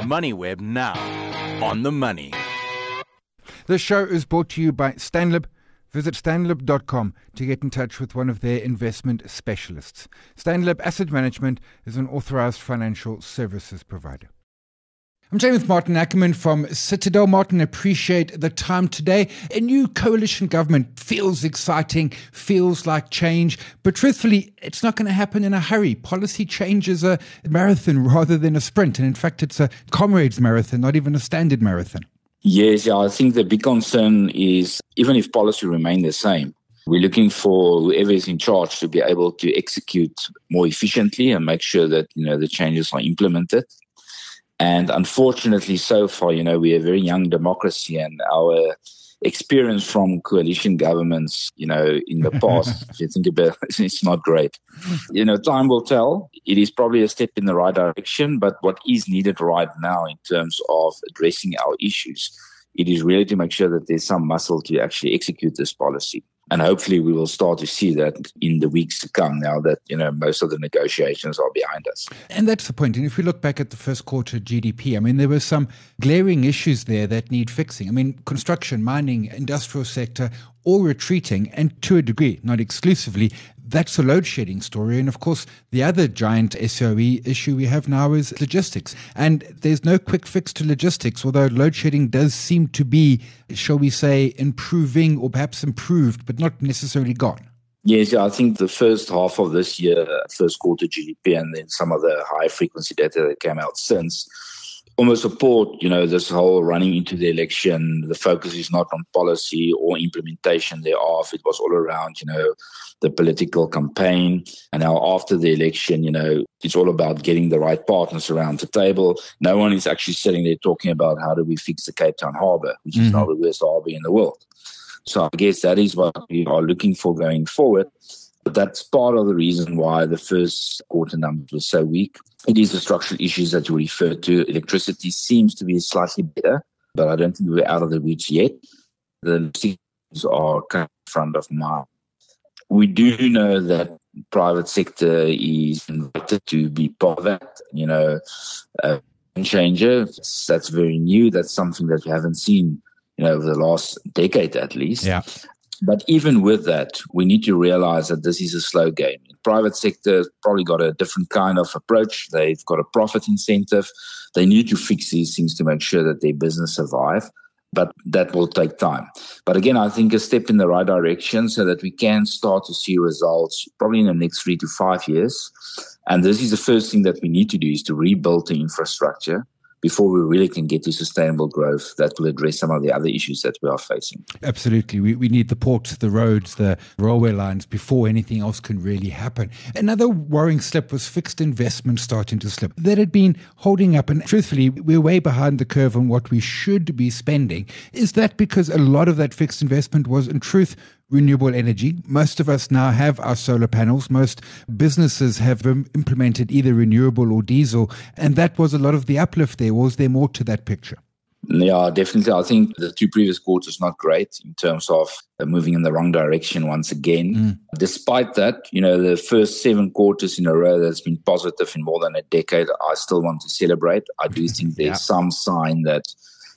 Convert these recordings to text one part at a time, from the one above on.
MoneyWeb now. On the money. This show is brought to you by Stanlib. Visit stanlib.com to get in touch with one of their investment specialists. Stanlib Asset Management is an authorized financial services provider. I'm chatting with Martin Ackerman from Citadel. Martin, appreciate the time today. A new coalition government feels exciting, feels like change, but truthfully, it's not going to happen in a hurry. Policy change is a marathon rather than a sprint, and in fact, it's a comrades marathon, not even a standard marathon. Yes, I think the big concern is even if policy remain the same, we're looking for whoever is in charge to be able to execute more efficiently and make sure that, the changes are implemented. And unfortunately, so far, we're a very young democracy, and our experience from coalition governments, in the past, if you think about it, it's not great. Time will tell. It is probably a step in the right direction, but what is needed right now in terms of addressing our issues, it is really to make sure that there's some muscle to actually execute this policy. And hopefully we will start to see that in the weeks to come now that, most of the negotiations are behind us. And that's the point. And if we look back at the first quarter GDP, there were some glaring issues there that need fixing. Construction, mining, industrial sector, all retreating, and to a degree, not exclusively, that's a load shedding story. And of course, the other giant SOE issue we have now is logistics. And there's no quick fix to logistics, although load shedding does seem to be, shall we say, improving or perhaps improved, but not necessarily gone. Yes, I think the first half of this year, first quarter GDP, and then some of the high frequency data that came out since, almost support, this whole running into the election. The focus is not on policy or implementation thereof. It was all around, the political campaign. And now after the election, it's all about getting the right partners around the table. No one is actually sitting there talking about how do we fix the Cape Town harbour, which is now the worst harbour in the world. So I guess that is what we are looking for going forward. But that's part of the reason why the first quarter numbers were so weak. It is the structural issues that you referred to. Electricity seems to be slightly better, but I don't think we're out of the woods yet. The things are kind of in front of mind. We do know that private sector is invited to be part of that, a changer. That's very new. That's something that we haven't seen, over the last decade at least. Yeah. But even with that, we need to realize that this is a slow game. The private sector has probably got a different kind of approach. They've got a profit incentive. They need to fix these things to make sure that their business survive. But that will take time. But again, I think a step in the right direction so that we can start to see results probably in the next 3 to 5 years. And this is the first thing that we need to do is to rebuild the infrastructure before we really can get to sustainable growth that will address some of the other issues that we are facing. Absolutely. We need the ports, the roads, the railway lines before anything else can really happen. Another worrying slip was fixed investment starting to slip. That had been holding up, and truthfully, we're way behind the curve on what we should be spending. Is that because a lot of that fixed investment was, in truth, renewable energy? Most of us now have our solar panels. Most businesses have implemented either renewable or diesel, and that was a lot of the uplift there. Was there more to that picture? Yeah, definitely. I think the 2 previous quarters not great in terms of moving in the wrong direction once again. Despite that, the first 7 quarters in a row that's been positive in more than a decade, I still want to celebrate. I do think there's some sign that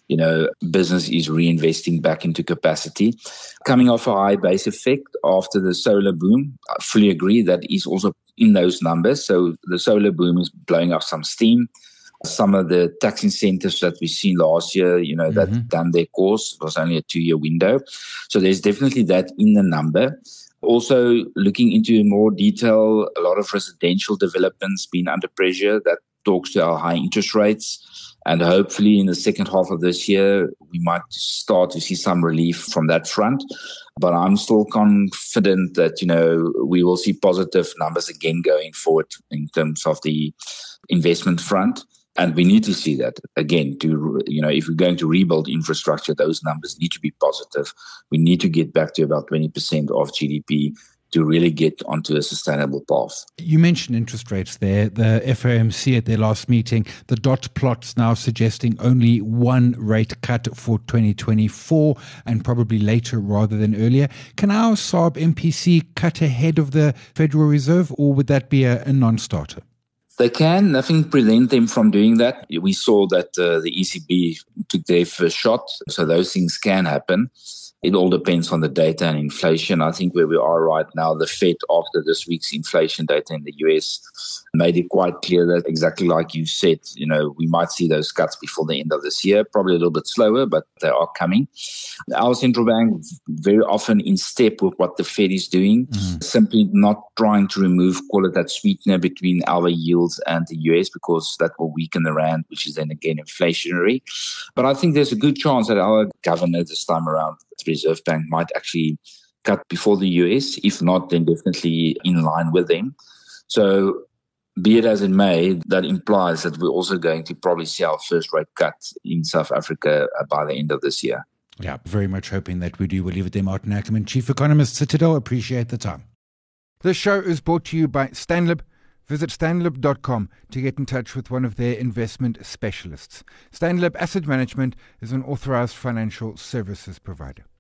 business is reinvesting back into capacity. Coming off a high base effect after the solar boom, I fully agree that is also in those numbers. So the solar boom is blowing up some steam. Some of the tax incentives that we've seen last year, that done their course. It was only a 2-year window. So there's definitely that in the number. Also, looking into more detail, a lot of residential developments been under pressure. That talks to our high interest rates. And hopefully in the second half of this year, we might start to see some relief from that front. But I'm still confident that, we will see positive numbers again going forward in terms of the investment front. And we need to see that again if we're going to rebuild infrastructure, those numbers need to be positive. We need to get back to about 20% of GDP to really get onto a sustainable path. You mentioned interest rates there. The FOMC at their last meeting, the dot plots now suggesting only one rate cut for 2024 and probably later rather than earlier. Can our SARB MPC cut ahead of the Federal Reserve, or would that be a non-starter? They can. Nothing prevent them from doing that. We saw that the ECB took their first shot, so those things can happen. It all depends on the data and inflation. I think where we are right now, the Fed, after this week's inflation data in the US, made it quite clear that exactly like you said, we might see those cuts before the end of this year, probably a little bit slower, but they are coming. Our central bank very often in step with what the Fed is doing, simply not trying to remove, call it that sweetener between our yields and the US, because that will weaken the rand, which is then again inflationary. But I think there's a good chance that our governor this time around, the Reserve Bank, might actually cut before the US. If not, then definitely in line with them. So be it as it may, that implies that we're also going to probably see our first rate cut in South Africa by the end of this year. Yeah, very much hoping that we do. We'll leave it there. Martin Ackerman, Chief Economist, Citadel. Appreciate the time. This show is brought to you by Stanlib. Visit stanlib.com to get in touch with one of their investment specialists. Stanlib Asset Management is an authorized financial services provider.